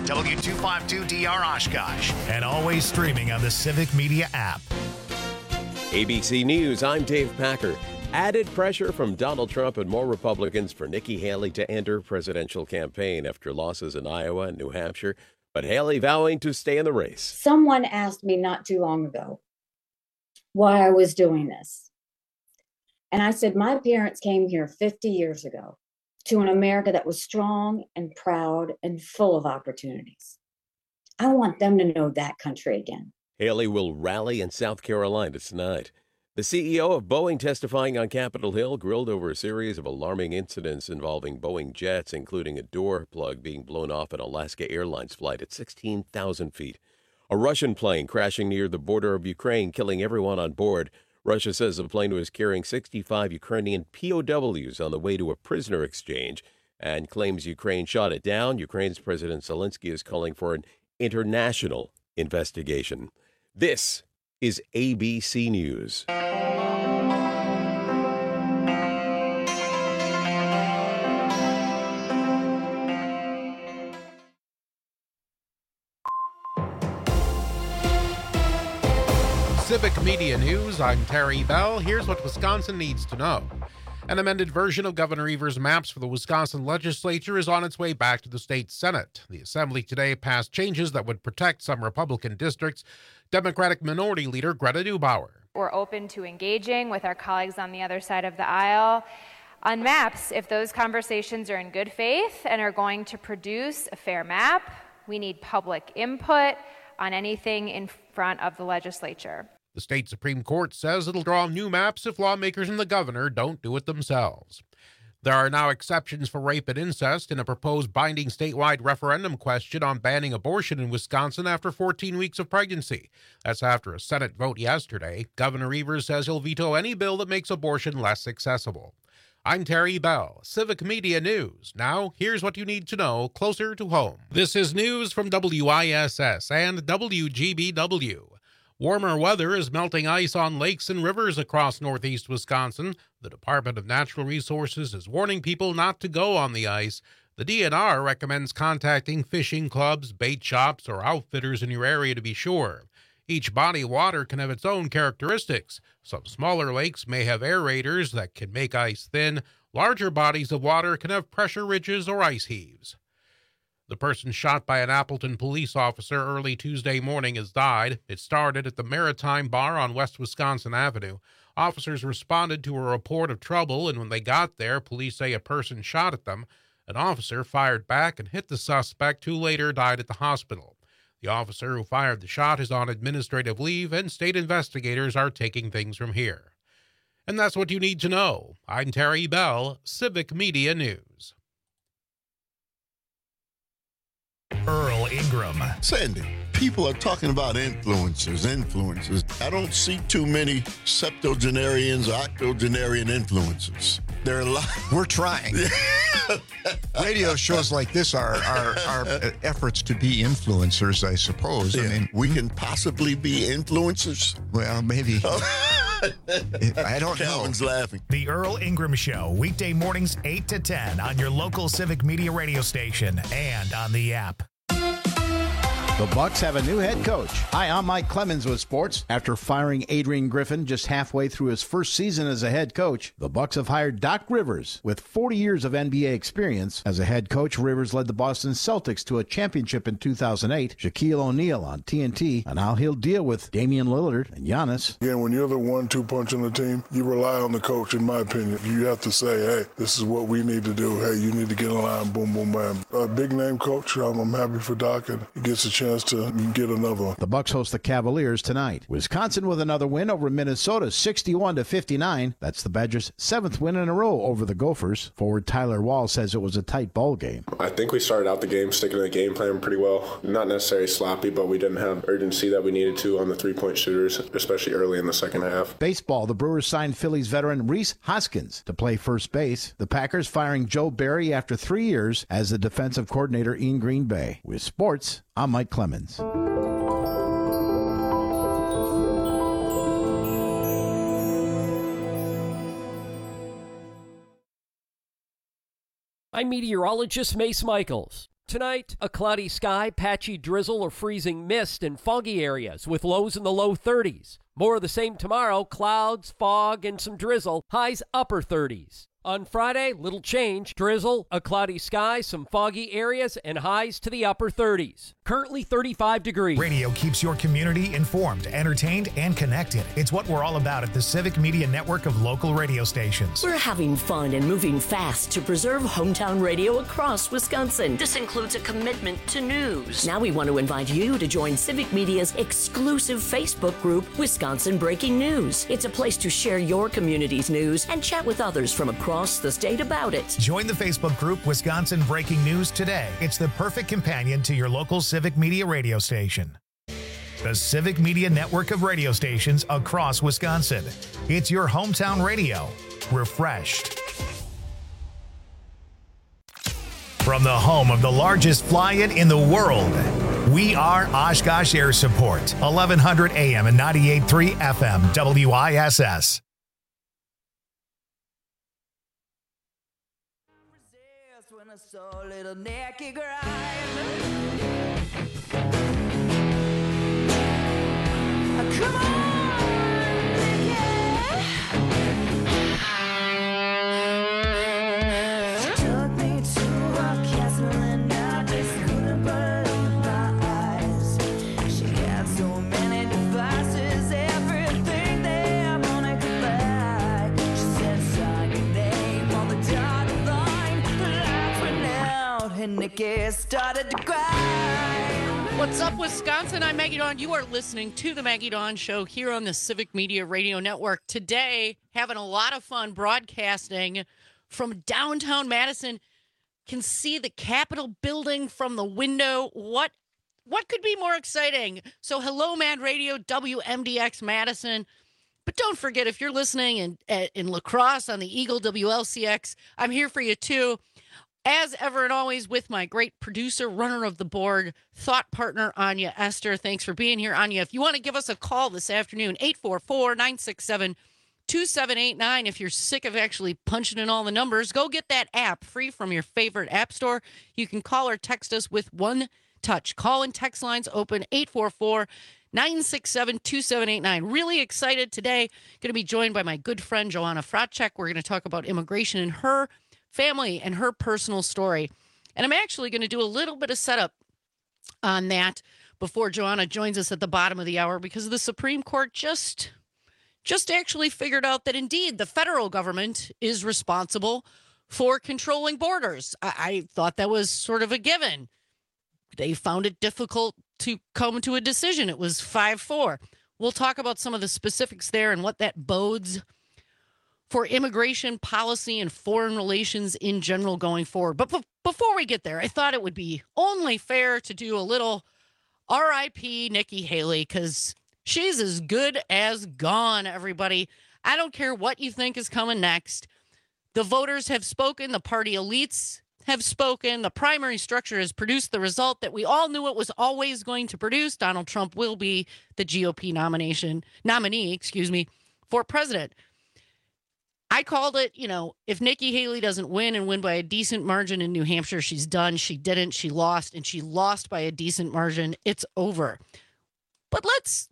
W252DR Oshkosh, and always streaming on the Civic Media app. ABC News, I'm Dave Packer. Added pressure from Donald Trump and more Republicans for Nikki Haley to enter presidential campaign after losses in Iowa and New Hampshire, but Haley vowing to stay in the race. Someone asked me not too long ago why I was doing this. And I said, my parents came here 50 years ago to an America that was strong and proud and full of opportunities. I want them to know that country again. Haley will rally in South Carolina tonight. The CEO of Boeing testifying on Capitol Hill grilled over a series of alarming incidents involving Boeing jets, including a door plug being blown off an Alaska Airlines flight at 16,000 feet. A Russian plane crashing near the border of Ukraine, killing everyone on board. Russia says the plane was carrying 65 Ukrainian POWs on the way to a prisoner exchange and claims Ukraine shot it down. Ukraine's President Zelensky is calling for an international investigation. This is ABC News. Civic Media News, I'm Terry Bell. Here's what Wisconsin needs to know. An amended version of Governor Evers' maps for the Wisconsin legislature is on its way back to the state Senate. The Assembly today passed changes that would protect some Republican districts. Democratic Minority Leader Greta Neubauer. We're open to engaging with our colleagues on the other side of the aisle on maps if those conversations are in good faith and are going to produce a fair map. We need public input on anything in front of the legislature. The state Supreme Court says it'll draw new maps if lawmakers and the governor don't do it themselves. There are now exceptions for rape and incest in a proposed binding statewide referendum question on banning abortion in Wisconsin after 14 weeks of pregnancy. That's after a Senate vote yesterday. Governor Evers says he'll veto any bill that makes abortion less accessible. I'm Terry Bell, Civic Media News. Now, here's what you need to know closer to home. This is news from WISS and WGBW. Warmer weather is melting ice on lakes and rivers across northeast Wisconsin. The Department of Natural Resources is warning people not to go on the ice. The DNR recommends contacting fishing clubs, bait shops, or outfitters in your area to be sure. Each body of water can have its own characteristics. Some smaller lakes may have aerators that can make ice thin. Larger bodies of water can have pressure ridges or ice heaves. The person shot by an Appleton police officer early Tuesday morning has died. It started at the Maritime Bar on West Wisconsin Avenue. Officers responded to a report of trouble, and when they got there, police say a person shot at them. An officer fired back and hit the suspect, who later died at the hospital. The officer who fired the shot is on administrative leave, and state investigators are taking things from here. And that's what you need to know. I'm Terry Bell, Civic Media News. Earl Ingram. Sandy, people are talking about influencers. I don't see too many septuagenarians or octogenarian influencers. There are a lot. We're trying. Radio shows like this are efforts to be influencers, I suppose. Yeah. I mean, we can possibly be influencers. Well, maybe. I don't know. Calvin's laughing. The Earl Ingram Show, weekday mornings 8 to 10 on your local Civic Media radio station and on the app. The Bucks have a new head coach. Hi, I'm Mike Clemens with sports. After firing Adrian Griffin just halfway through his first season as a head coach, the Bucks have hired Doc Rivers with 40 years of NBA experience. As a head coach, Rivers led the Boston Celtics to a championship in 2008, Shaquille O'Neal on TNT, and how he'll deal with Damian Lillard and Giannis. Again, when you're the 1-2 punch on the team, you rely on the coach, in my opinion. You have to say, hey, this is what we need to do. Hey, you need to get in line, boom, boom, bam. A big-name coach, I'm happy for Doc, and he gets a chance to get another one. The Bucks host the Cavaliers tonight. Wisconsin with another win over Minnesota, 61-59. That's the Badgers' 7th win in a row over the Gophers. Forward Tyler Wall says it was a tight ball game. I think we started out the game sticking to the game plan pretty well. Not necessarily sloppy, but we didn't have urgency that we needed to on the three-point shooters, especially early in the second half. Baseball, the Brewers signed Phillies veteran Rhys Hoskins to play first base. The Packers firing Joe Barry after 3 years as the defensive coordinator in Green Bay. With sports, I'm Mike Clemens. I'm meteorologist Mace Michaels. Tonight, a cloudy sky, patchy drizzle or freezing mist in foggy areas with lows in the low 30s. More of the same tomorrow, clouds, fog, and some drizzle, highs upper 30s. On Friday, little change, drizzle, a cloudy sky, some foggy areas, and highs to the upper 30s. Currently 35 degrees. Radio keeps your community informed, entertained, and connected. It's what we're all about at the Civic Media Network of local radio stations. We're having fun and moving fast to preserve hometown radio across Wisconsin. This includes a commitment to news. Now we want to invite you to join Civic Media's exclusive Facebook group, Wisconsin Breaking News. It's a place to share your community's news and chat with others from across the state about it. Join the Facebook group Wisconsin Breaking News today. It's the perfect companion to your local Civic Media radio station. The Civic Media Network of radio stations across Wisconsin. It's your hometown radio, refreshed. From the home of the largest fly-in in the world, we are Oshkosh Air Support, 1100 AM and 98.3 FM, WISS. I saw a little naked grind. Come on, yeah. She took me to a castle and I just couldn't believe my eyes. She had so many devices, everything that money could buy. She said, sign your name on the dotted line. The lights went out and Nikki started to cry. What's up, Wisconsin? I'm Maggie Dawn. You are listening to the Maggie Dawn Show here on the Civic Media Radio Network. Today, having a lot of fun broadcasting from downtown Madison. Can see the Capitol building from the window. What could be more exciting? So, hello, Mad Radio, WMDX Madison. But don't forget, if you're listening in La Crosse on the Eagle WLCX, I'm here for you too. As ever and always, with my great producer, runner of the board, thought partner, Anya Esther. Thanks for being here, Anya. If you want to give us a call this afternoon, 844-967-2789. If you're sick of actually punching in all the numbers, go get that app free from your favorite app store. You can call or text us with one touch. Call and text lines open, 844-967-2789. Really excited today. Going to be joined by my good friend, Joanna Fracek. We're going to talk about immigration and her family and her personal story. And I'm actually going to do a little bit of setup on that before Joanna joins us at the bottom of the hour, because the Supreme Court just actually figured out that indeed the federal government is responsible for controlling borders. I thought that was sort of a given. They found it difficult to come to a decision. It was 5-4. We'll talk about some of the specifics there and what that bodes for immigration policy and foreign relations in general going forward. But before we get there, I thought it would be only fair to do a little R.I.P. Nikki Haley, because she's as good as gone, everybody. I don't care what you think is coming next. The voters have spoken. The party elites have spoken. The primary structure has produced the result that we all knew it was always going to produce. Donald Trump will be the GOP nominee, for president. I called it, if Nikki Haley doesn't win and win by a decent margin in New Hampshire, she's done. She didn't. She lost, and she lost by a decent margin. It's over. But let's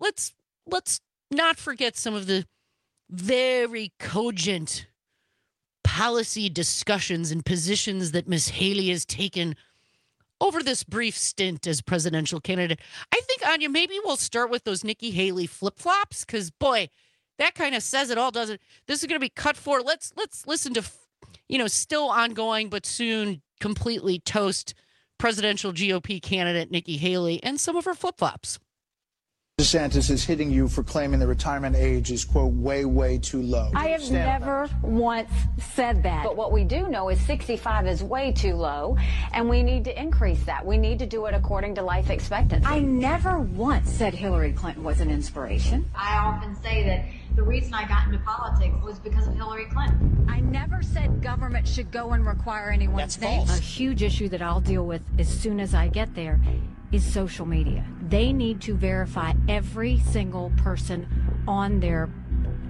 not forget some of the very cogent policy discussions and positions that Miss Haley has taken over this brief stint as presidential candidate. I think, Anya, maybe we'll start with those Nikki Haley flip-flops, because, boy, that kind of says it all, doesn't it? This is going to be cut for. Let's listen to, still ongoing but soon completely toast presidential GOP candidate Nikki Haley and some of her flip-flops. DeSantis is hitting you for claiming the retirement age is, quote, way, way too low. I have never once said that. But what we do know is 65 is way too low, and we need to increase that. We need to do it according to life expectancy. I never once said Hillary Clinton was an inspiration. I often say that the reason I got into politics was because of Hillary Clinton. I never said government should go and require anyone's name. A huge issue that I'll deal with as soon as I get there is social media. They need to verify every single person on their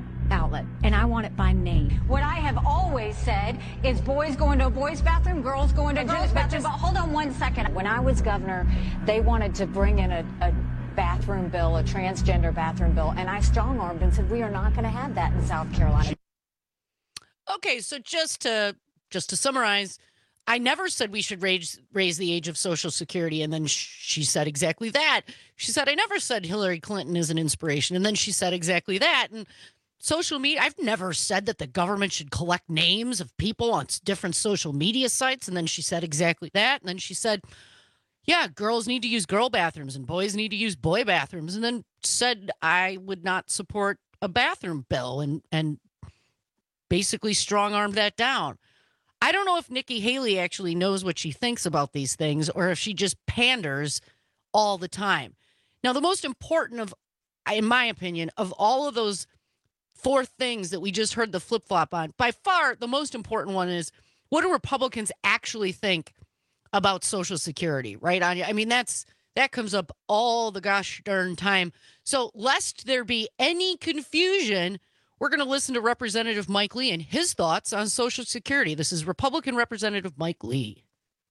outlet, and I want it by name. What I have always said is boys go into a boys' bathroom, girls go into a girls' bathroom. But hold on one second. When I was governor, they wanted to bring in a bathroom bill, a transgender bathroom bill, and I strong-armed and said, we are not going to have that in South Carolina. Okay, so just to summarize, I never said we should raise the age of Social Security, and then she said exactly that. She said, I never said Hillary Clinton is an inspiration, and then she said exactly that. And social media, I've never said that the government should collect names of people on different social media sites, and then she said exactly that. And then she said, yeah, girls need to use girl bathrooms and boys need to use boy bathrooms, and then said I would not support a bathroom bill and basically strong-armed that down. I don't know if Nikki Haley actually knows what she thinks about these things or if she just panders all the time. Now, the most important in my opinion, of all of those 4 things that we just heard the flip-flop on, by far the most important one is, what do Republicans actually think about Social Security, right, Anya? I mean, that comes up all the gosh darn time. So lest there be any confusion, we're going to listen to Representative Mike Lee and his thoughts on Social Security. This is Republican Representative Mike Lee.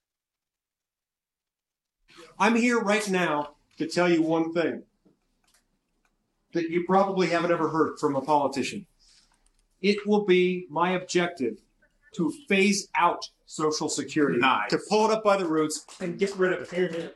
I'm here right now to tell you one thing that you probably haven't ever heard from a politician. It will be my objective to phase out Social Security, to pull it up by the roots and get rid of it.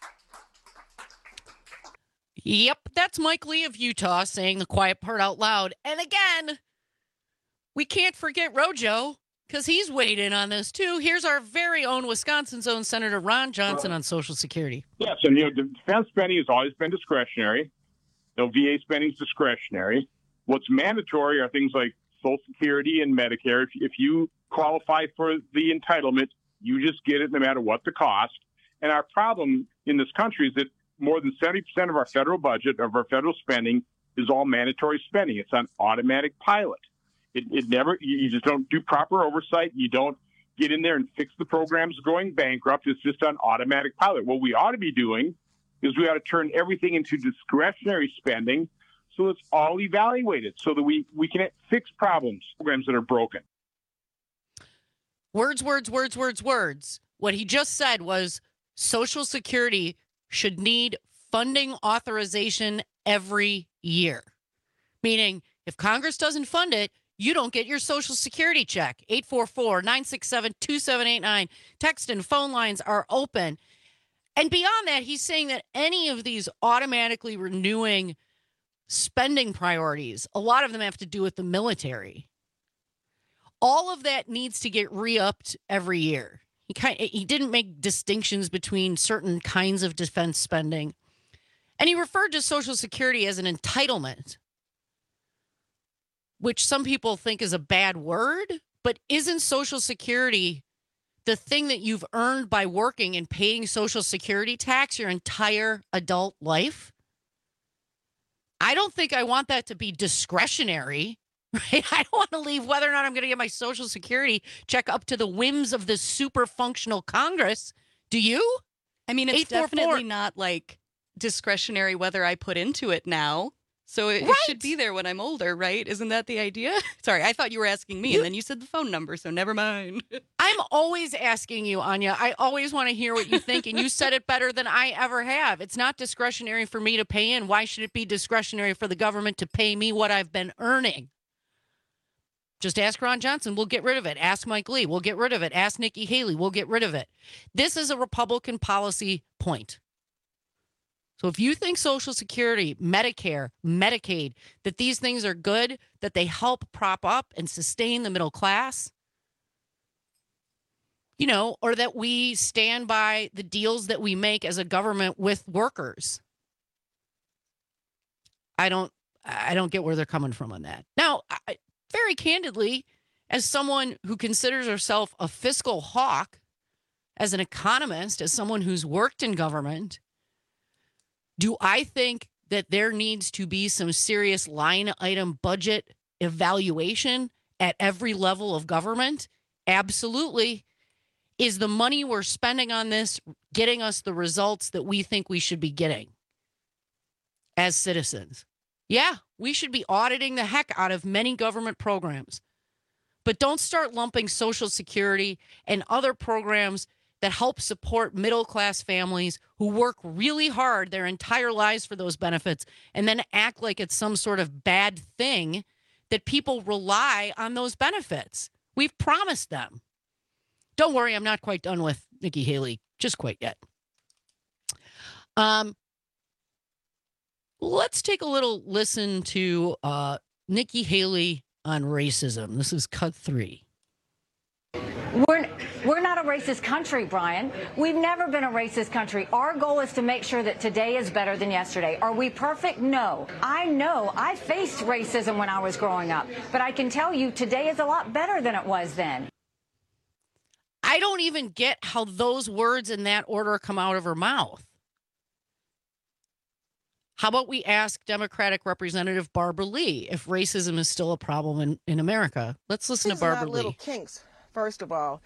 Yep, that's Mike Lee of Utah saying the quiet part out loud. And again, we can't forget Rojo, because he's weighed in on this too. Here's our very own Wisconsin's own Senator Ron Johnson on Social Security. Yes, and defense spending has always been discretionary. VA spending is discretionary. What's mandatory are things like Social Security and Medicare. If you qualify for the entitlement, you just get it no matter what the cost. And our problem in this country is that more than 70% of our federal budget, of our federal spending, is all mandatory spending. It's on automatic pilot. It never, you just don't do proper oversight. You don't get in there and fix the programs going bankrupt. It's just on automatic pilot. What we ought to be doing is we ought to turn everything into discretionary spending so it's all evaluated so that we can fix programs that are broken. Words. What he just said was Social Security should need funding authorization every year. Meaning, if Congress doesn't fund it, you don't get your Social Security check. 844-967-2789. Text and phone lines are open. And beyond that, he's saying that any of these automatically renewing spending priorities, a lot of them have to do with the military. All of that needs to get re-upped every year. He didn't make distinctions between certain kinds of defense spending. And he referred to Social Security as an entitlement, which some people think is a bad word. But isn't Social Security the thing that you've earned by working and paying Social Security tax your entire adult life? I don't think I want that to be discretionary. Right? I don't want to leave whether or not I'm going to get my Social Security check up to the whims of this super functional Congress. Do you? I mean, it's definitely not like discretionary whether I put into it now. So it should be there when I'm older, right? Isn't that the idea? Sorry, I thought you were asking me, and then you said the phone number, so never mind. I'm always asking you, Anya. I always want to hear what you think, and you said it better than I ever have. It's not discretionary for me to pay in. Why should it be discretionary for the government to pay me what I've been earning? Just ask Ron Johnson. We'll get rid of it. Ask Mike Lee. We'll get rid of it. Ask Nikki Haley. We'll get rid of it. This is a Republican policy point. So if you think Social Security, Medicare, Medicaid, that these things are good, that they help prop up and sustain the middle class, or that we stand by the deals that we make as a government with workers, I don't get where they're coming from on that. Now, very candidly, as someone who considers herself a fiscal hawk, as an economist, as someone who's worked in government, do I think that there needs to be some serious line item budget evaluation at every level of government? Absolutely. Is the money we're spending on this getting us the results that we think we should be getting as citizens? Yeah, we should be auditing the heck out of many government programs. But don't start lumping Social Security and other programs that help support middle-class families who work really hard their entire lives for those benefits and then act like it's some sort of bad thing that people rely on those benefits. We've promised them. Don't worry, I'm not quite done with Nikki Haley just quite yet. Let's take a little listen to Nikki Haley on racism. This is cut 3. We're not a racist country, Brian. We've never been a racist country. Our goal is to make sure that today is better than yesterday. Are we perfect? No. I know I faced racism when I was growing up, but I can tell you today is a lot better than it was then. I don't even get how those words in that order come out of her mouth. How about we ask Democratic Representative Barbara Lee if racism is still a problem in America? Let's listen to Barbara Lee. Little kinks, first of all.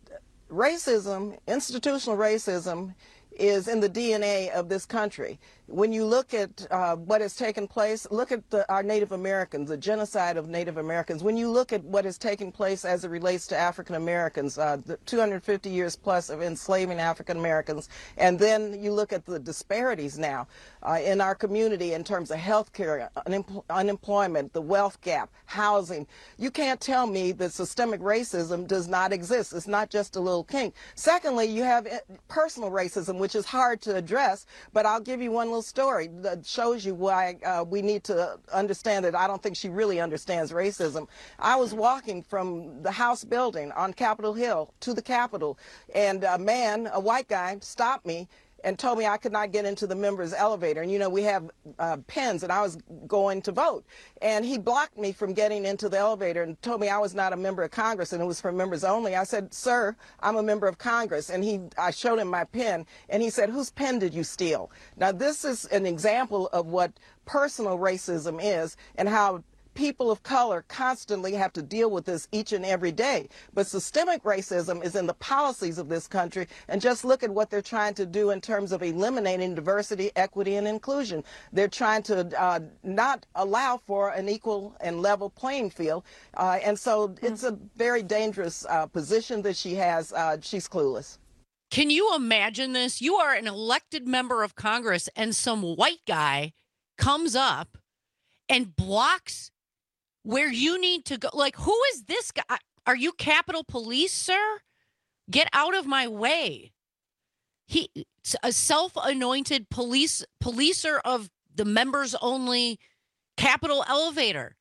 Racism, institutional racism, is in the DNA of this country. When you look at what has taken place, look at our Native Americans, the genocide of Native Americans. When you look at what has taken place as it relates to African Americans, the 250 years plus of enslaving African Americans, and then you look at the disparities now in our community in terms of health care, unemployment, the wealth gap, housing. You can't tell me that systemic racism does not exist. It's not just a little kink. Secondly, you have personal racism, which is hard to address, but I'll give you one little story that shows you why we need to understand that I don't think she really understands racism. I was walking from the House building on Capitol Hill to the Capitol, and a man, a white guy, stopped me and told me I could not get into the members' elevator. And, you know, we have pens, and I was going to vote. And he blocked me from getting into the elevator and told me I was not a member of Congress and it was for members only. I said, sir, I'm a member of Congress. And I showed him my pen, and he said, whose pen did you steal? Now, this is an example of what personal racism is and how people of color constantly have to deal with this each and every day. But systemic racism is in the policies of this country, and just look at what they're trying to do in terms of eliminating diversity, equity, and inclusion. They're trying to not allow for an equal and level playing field, and so it's a very dangerous position that she has. She's clueless. Can you imagine this? You are an elected member of Congress, and some white guy comes up and blocks where you need to go. Like, who is this guy? Are you Capitol Police, sir? Get out of my way. He's a self-anointed policer of the members-only Capitol elevator.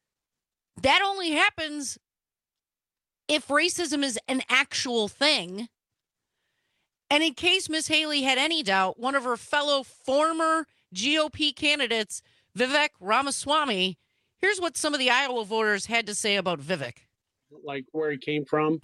That only happens if racism is an actual thing. And in case Miss Haley had any doubt, one of her fellow former GOP candidates, Vivek Ramaswamy, here's what some of the Iowa voters had to say about Vivek. Like where he came from.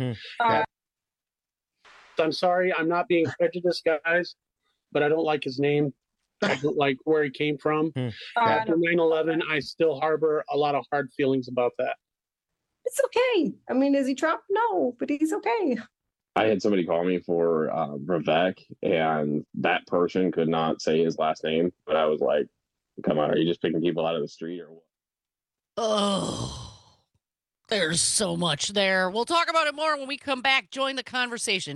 I'm sorry, I'm not being prejudiced, guys, but I don't like his name. I don't like where he came from. After 9/11, I still harbor a lot of hard feelings about that. It's okay. I mean, is he Trump? No, but he's okay. I had somebody call me for Vivek, and that person could not say his last name, but I was like, come on, are you just picking people out of the street or what? Oh, there's so much there. We'll talk about it more when we come back. Join the conversation.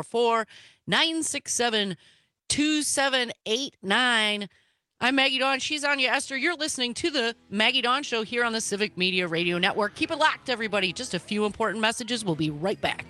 844-967-2789. I'm Maggie Dawn. She's Anya Esther. You're listening to the Maggie Dawn Show here on the Civic Media Radio Network. Keep it locked, everybody. Just a few important messages. We'll be right back.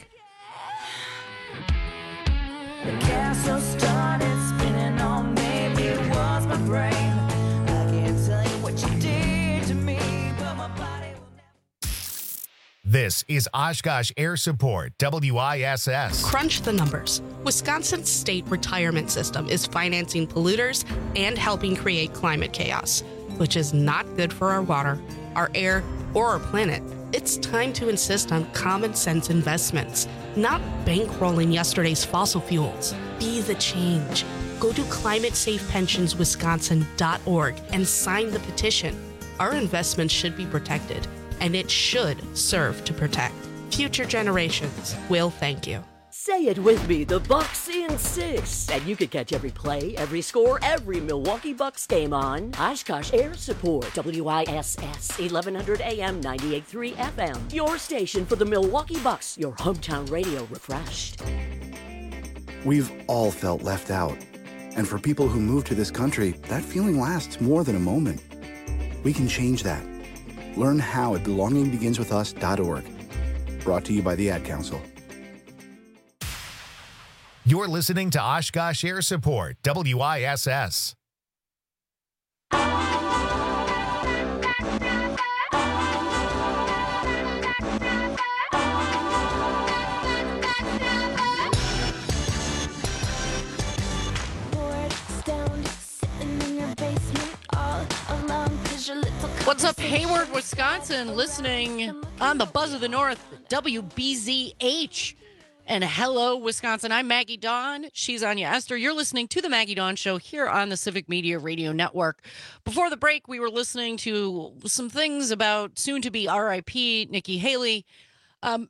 The castle started spinning on me. It was my brain. I can't tell you what you did to me, but my body will never. This is Oshkosh Air Support, WISS. Crunch the numbers. Wisconsin's state retirement system is financing polluters and helping create climate chaos, which is not good for our water, our air, or our planet. It's time to insist on common sense investments, not bankrolling yesterday's fossil fuels. Be the change. Go to climatesafepensionswisconsin.org and sign the petition. Our investments should be protected, and it should serve to protect. Future generations will thank you. Say it with me, the Bucks in 6. And you can catch every play, every score, every Milwaukee Bucks game on Oshkosh Air Support, WISS, 1100 AM, 98.3 FM. Your station for the Milwaukee Bucks, your hometown radio refreshed. We've all felt left out. And for people who move to this country, that feeling lasts more than a moment. We can change that. Learn how at belongingbeginswithus.org. Brought to you by the Ad Council. You're listening to Oshkosh Air Support, WISS. What's up, Hayward, Wisconsin, listening on the Buzz of the North, WBZH. And hello, Wisconsin. I'm Maggie Dawn. She's Anya Esther. You're listening to the Maggie Dawn Show here on the Civic Media Radio Network. Before the break, we were listening to some things about soon-to-be RIP Nikki Haley. And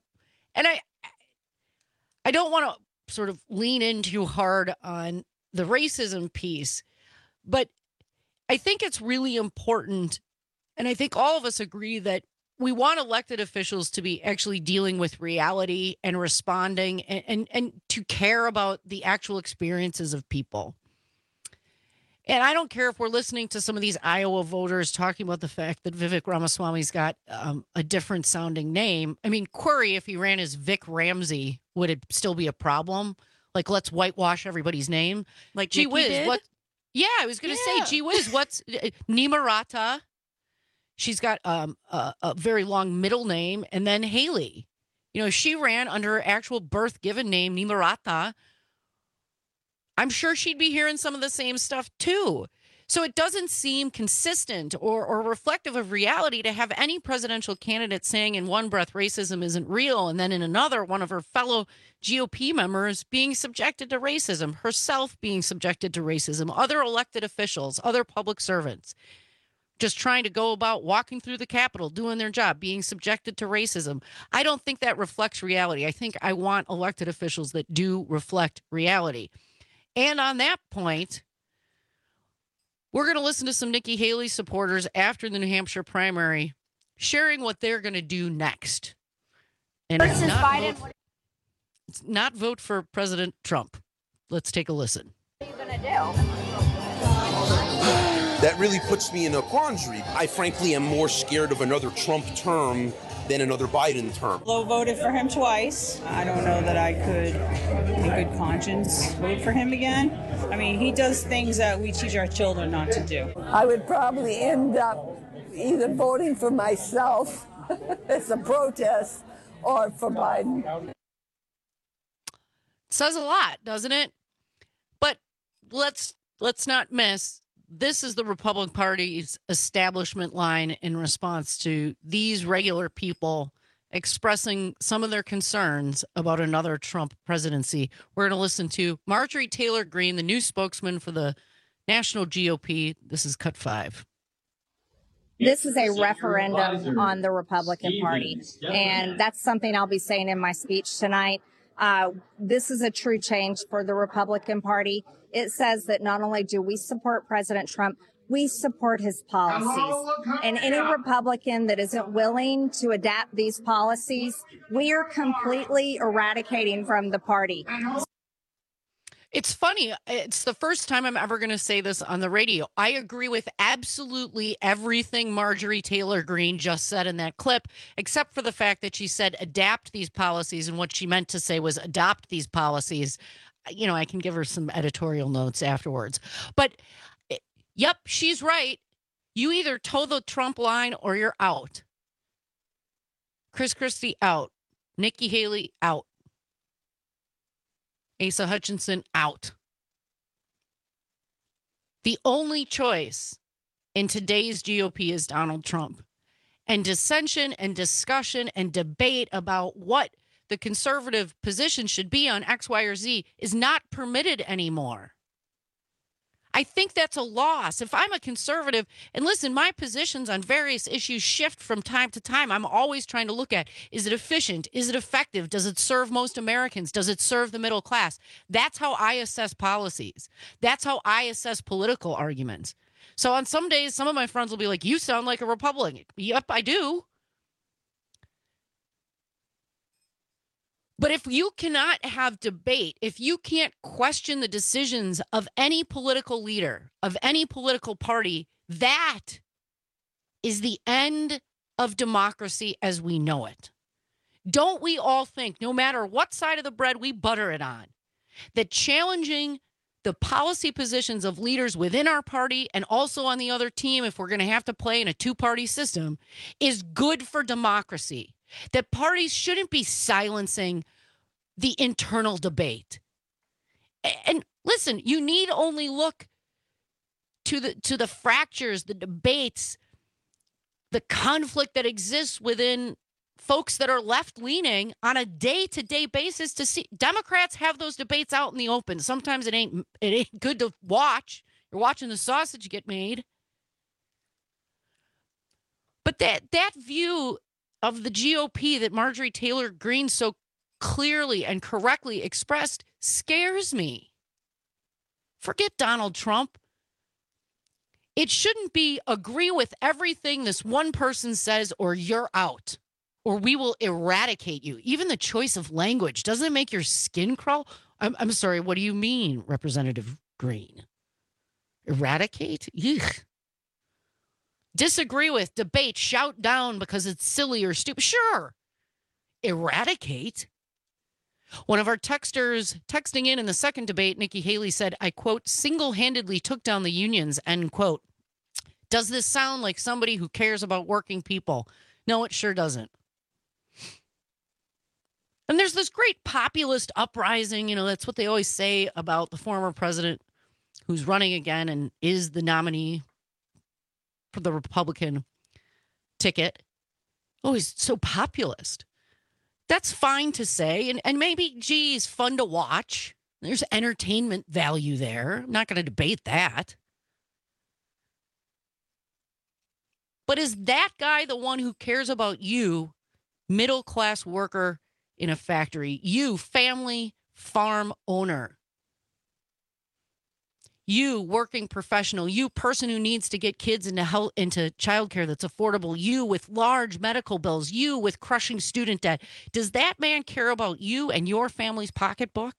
I don't want to sort of lean in too hard on the racism piece, but I think it's really important, and I think all of us agree that we want elected officials to be actually dealing with reality and responding and to care about the actual experiences of people. And I don't care if we're listening to some of these Iowa voters talking about the fact that Vivek Ramaswamy's got a different sounding name. I mean, query if he ran as Vic Ramsey, would it still be a problem? Like, let's whitewash everybody's name. Like, gee Nikki whiz, did? what? Yeah, I was going to say, gee whiz, what's Nimarata? She's got a very long middle name, and then Haley. You know, she ran under her actual birth given name, Nimarata. I'm sure she'd be hearing some of the same stuff too. So it doesn't seem consistent or reflective of reality to have any presidential candidate saying in one breath racism isn't real, and then in another, one of her fellow GOP members being subjected to racism, herself being subjected to racism, other elected officials, other public servants, just trying to go about walking through the Capitol, doing their job, being subjected to racism. I don't think that reflects reality. I think I want elected officials that do reflect reality. And on that point, we're going to listen to some Nikki Haley supporters after the New Hampshire primary sharing what they're going to do next. And it's not vote for President Trump. Let's take a listen. What are you going to do? That really puts me in a quandary. I frankly am more scared of another Trump term than another Biden term. Low voted for him twice. I don't know that I could, in good conscience, vote for him again. I mean, he does things that we teach our children not to do. I would probably end up either voting for myself as a protest or for Biden. Says a lot, doesn't it? But let's not miss, this is the Republican Party's establishment line in response to these regular people expressing some of their concerns about another Trump presidency. We're going to listen to Marjorie Taylor Greene, the new spokesman for the national GOP. This is Cut 5. This is a referendum on the Republican Party, and that's something I'll be saying in my speech tonight. This is a true change for the Republican Party. It says that not only do we support President Trump, we support his policies. And any Republican that isn't willing to adapt these policies, we are completely eradicating from the party. It's funny. It's the first time I'm ever going to say this on the radio. I agree with absolutely everything Marjorie Taylor Greene just said in that clip, except for the fact that she said adapt these policies, and what she meant to say was adopt these policies. You know, I can give her some editorial notes afterwards. But, yep, she's right. You either toe the Trump line or you're out. Chris Christie out. Nikki Haley out. Asa Hutchinson out. The only choice in today's GOP is Donald Trump. And dissension and discussion and debate about what the conservative position should be on X, Y, or Z is not permitted anymore. I think that's a loss. If I'm a conservative, and listen, my positions on various issues shift from time to time. I'm always trying to look at, is it efficient? Is it effective? Does it serve most Americans? Does it serve the middle class? That's how I assess policies. That's how I assess political arguments. So on some days, some of my friends will be like, you sound like a Republican. Yep, I do. But if you cannot have debate, if you can't question the decisions of any political leader, of any political party, that is the end of democracy as we know it. Don't we all think, no matter what side of the bread we butter it on, that challenging the policy positions of leaders within our party and also on the other team, if we're going to have to play in a two-party system, is good for democracy? That parties shouldn't be silencing the internal debate. And listen, you need only look to the fractures, the debates, the conflict that exists within folks that are left-leaning on a day-to-day basis to see. Democrats have those debates out in the open. Sometimes it ain't good to watch. You're watching the sausage get made. But that view of the GOP that Marjorie Taylor Greene so clearly and correctly expressed scares me. Forget Donald Trump. It shouldn't be agree with everything this one person says or you're out, or we will eradicate you. Even the choice of language, doesn't it make your skin crawl? I'm sorry, what do you mean, Representative Greene? Eradicate? Yuck. Disagree with, debate, shout down because it's silly or stupid. Sure. Eradicate. One of our texters texting in the second debate, Nikki Haley said, I quote, single-handedly took down the unions, end quote. Does this sound like somebody who cares about working people? No, it sure doesn't. And there's this great populist uprising. You know, that's what they always say about the former president who's running again and is the nominee for the Republican ticket. Oh, he's so populist. That's fine to say. And maybe, geez, fun to watch. There's entertainment value there. I'm not going to debate that. But is that guy the one who cares about you, middle-class worker in a factory, you, family farm owner, you, working professional, you, person who needs to get kids into childcare that's affordable, you with large medical bills, you with crushing student debt? Does that man care about you and your family's pocketbook?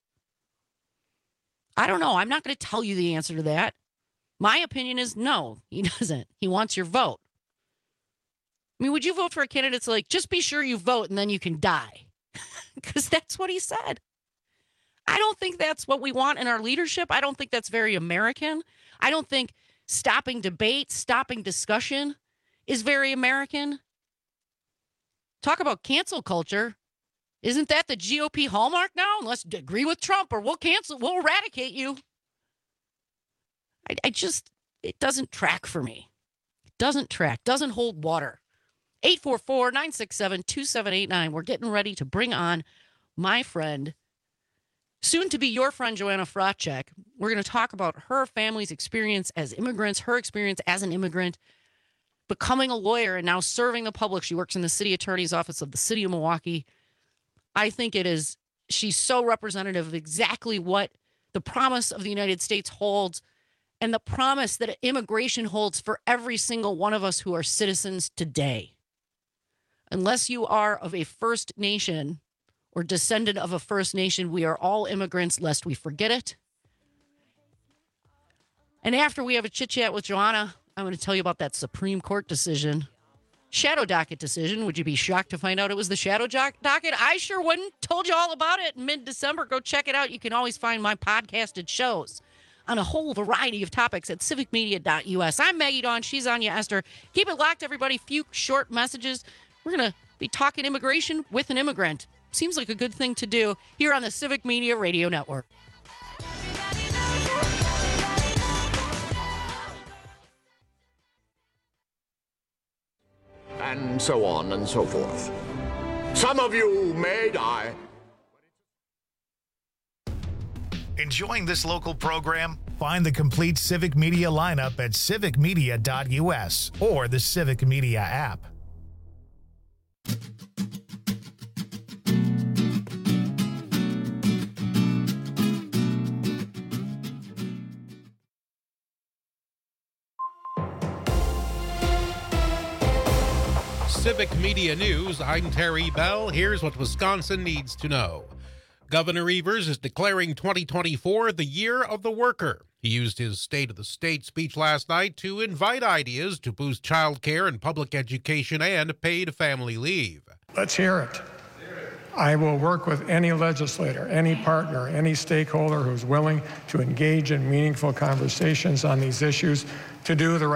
I don't know. I'm not going to tell you the answer to that. My opinion is no, he doesn't. He wants your vote. I mean, would you vote for a candidate that's like, just be sure you vote and then you can die? Because that's what he said. I don't think that's what we want in our leadership. I don't think that's very American. I don't think stopping debate, stopping discussion is very American. Talk about cancel culture. Isn't that the GOP hallmark now? Let's agree with Trump or we'll eradicate you. It doesn't track for me. It doesn't track, doesn't hold water. 844-967-2789. We're getting ready to bring on my friend, soon to be your friend, Joanna Fracek. We're going to talk about her family's experience as immigrants, her experience as an immigrant, becoming a lawyer and now serving the public. She works in the city attorney's office of the city of Milwaukee. I think she's so representative of exactly what the promise of the United States holds and the promise that immigration holds for every single one of us who are citizens today. Unless you are of a First Nation or descendant of a First Nation, we are all immigrants, lest we forget it. And after we have a chit-chat with Joanna, I'm going to tell you about that Supreme Court decision. Shadow docket decision. Would you be shocked to find out it was the shadow docket? I sure wouldn't. Told you all about it in mid-December. Go check it out. You can always find my podcasted shows on a whole variety of topics at civicmedia.us. I'm Maggie Dawn. She's Anya Esther. Keep it locked, everybody. Few short messages. We're going to be talking immigration with an immigrant. Seems like a good thing to do here on the Civic Media Radio Network. And so on and so forth. Some of you may die. Enjoying this local program? Find the complete Civic Media lineup at civicmedia.us or the Civic Media app. Civic Media News, I'm Terry Bell. Here's what Wisconsin needs to know. Governor Evers is declaring 2024 the Year of the Worker. He used his State of the State speech last night to invite ideas to boost child care and public education and paid family leave. Let's hear it. I will work with any legislator, any partner, any stakeholder who's willing to engage in meaningful conversations on these issues to do the right